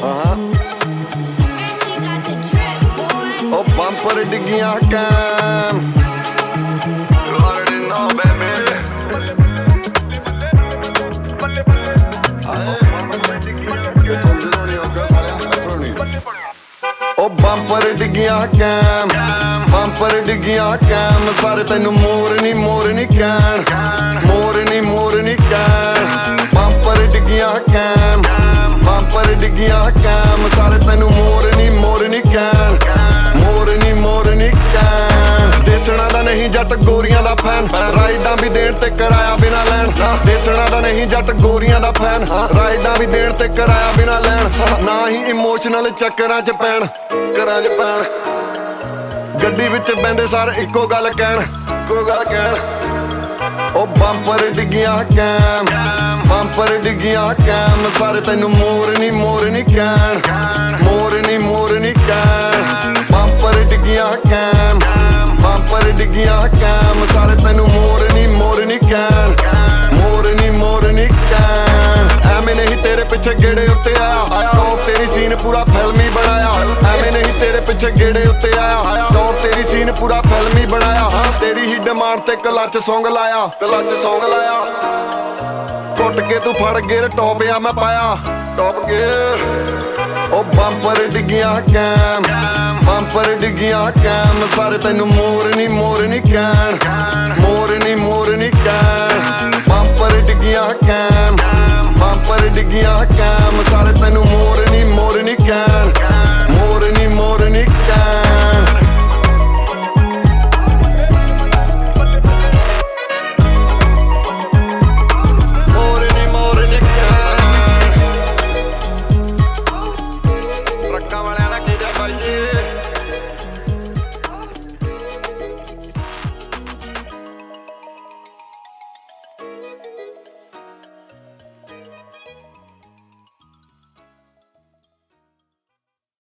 ਉਹ ਬੰਪਰ ਡਿੱਗੀਆਂ ਕੈਮ ਉਹ ਬੰਪਰ ਡਿੱਗੀਆਂ ਕੈਮ, ਬੰਪਰ ਡਿੱਗੀਆਂ ਕੈਮ। ਸਾਰੇ ਤੈਨੂੰ ਮੋਰ ਨੀ ਕਹਿਣ, ਮੋਰ ਨੀ ਕਹਿਣ। ਬੰਪਰ ਡਿੱਗੀਆਂ ਕੈਮ, ਬੰਪਰ ਡਿੱਗੀਆਂ ਕੈਮ। ਸਾਰੇ ਤੈਨੂੰ ਮੋਰ ਨੀ ਕਹਿਣ, ਮੋਰ ਨੀ ਕਹਿਣ। ਦੇਸਣਾ ਦਾ ਨਹੀਂ ਜੱਟ ਗੋਰੀਆਂ ਦਾ ਫੈਨ, ਰਾਈਡਾਂ ਵੀ ਦੇਣ ਤੇ ਕਿਰਾਇਆ ਬਿਨਾ ਲੈਣ। ਦੇਸਣਾ ਦਾ ਨਹੀਂ ਜੱਟ ਗੋਰੀਆਂ ਦਾ ਫੈਨ, ਰਾਈਡਾਂ ਵੀ ਦੇਣ ਤੇ ਕਿਰਾਇਆ ਬਿਨਾ ਲੈਣ। ਨਾ ਹੀ ਇਮੋਸ਼ਨਲ ਚੱਕਰਾਂ 'ਚ ਪੈਣ, ਘਰਾਂ 'ਚ ਪੈਣ। ਗੱਡੀ ਵਿੱਚ ਬਹਿੰਦੇ ਸਾਰ ਇੱਕੋ ਗੱਲ ਕਹਿਣ, ਇੱਕੋ ਗੱਲ ਕਹਿਣ। ਉਹ ਬੰਪਰ ਡਿੱਗੀਆਂ ਕੈਮ, ਬੰਪਰ ਡਿੱਗੀਆਂ ਕੈਮ। ਸਾਰੇ ਤੈਨੂੰ ਮੋਰ ਨੀ ਕਹਿਣ, ਮੋਰ ਨੀ ਕਹਿਣ। ਬੰਪਰ ਡਿੱਗੀਆਂ ਕੈਮ, ਬੰਪਰ ਡਿੱਗੀਆਂ ਕੈਮ। ਸਾਰੇ ਤੈਨੂੰ ਮੋਰ ਨੀ ਕਹਿਣ, ਮੋਰ ਨੀ ਕਹਿਣ। ਐਵੇਂ ਨਹੀਂ ਤੇਰੇ ਪਿੱਛੇ ਗੇੜੇ ਉੱਤੇ ਆਇਆ, ਟੌਪ ਤੇਰੀ ਸੀਨ ਪੂਰਾ ਫਿਲਮੀ ਬਣਾਇਆ। ਐਵੇਂ ਨਹੀਂ ਤੇਰੇ ਪਿੱਛੇ ਗੇੜੇ ਉੱਤੇ ਆਇਆ, ਟੌਪ ਤੇਰੀ ਸੀਨ ਪੂਰਾ ਫਿਲਮੀ ਬਣਾਇਆ। ਤੇਰੀ ਹੀ ਡਿਮਾਂਡ ਤੇ ਕਲੱਚ ਸੌਂਗ ਲਾਇਆ, ਕਲੱਚ ਸੌਂਗ ਲਾਇਆ। ਟੁੱਟ ਕੇ ਤੂੰ ਫੜ ਗੇਰ, ਟੌਪ ਆ ਮੈਂ ਪਾਇਆ, ਟੌਪ ਗੇਰ। ਉਹ ਬੰਪਰ ਡਿੱਗੀਆਂ ਕੈਮ, ਬੰਪਰ ਡਿੱਗੀਆਂ ਕੈਮ। ਸਾਰੇ ਤੈਨੂੰ ਮੋਰ ਨੀ ਕਹਿਣ, ਮੋਰ ਨੀ ਕਹਿਣ। ਬੰਪਰ ਡਿੱਗੀਆਂ ਕੈਮ, ਬੰਪਰ ਡਿੱਗੀਆਂ ਕੈਮ।